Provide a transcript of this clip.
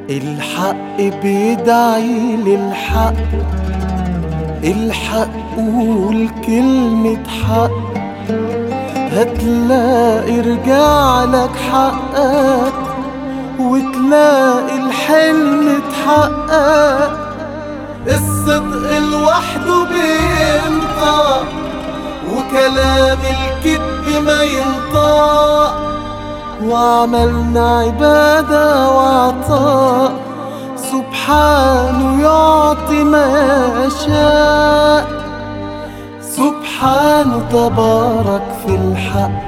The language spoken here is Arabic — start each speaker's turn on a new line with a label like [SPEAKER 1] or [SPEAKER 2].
[SPEAKER 1] الحق بيدعي للحق، الحق قول كلمة حق، هتلاقي رجعلك حقك وتلاقي الحلم اتحقق. الصدق لوحده بينطق وكلام الكذب ما ينطق، وعملنا عبادة وعطاء، سبحانه يعطي ما شاء. سبحانه تبارك في الحق،